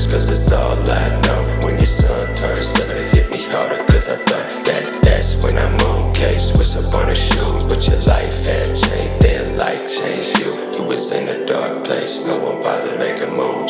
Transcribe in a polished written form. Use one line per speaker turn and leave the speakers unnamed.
cause it's all I know. When your son turned 7, it hit me harder, cause I thought that's when I moved. Case switch up on the shoes, but your life had changed, then life changed you. You was in a dark place, no one bothered to make a move.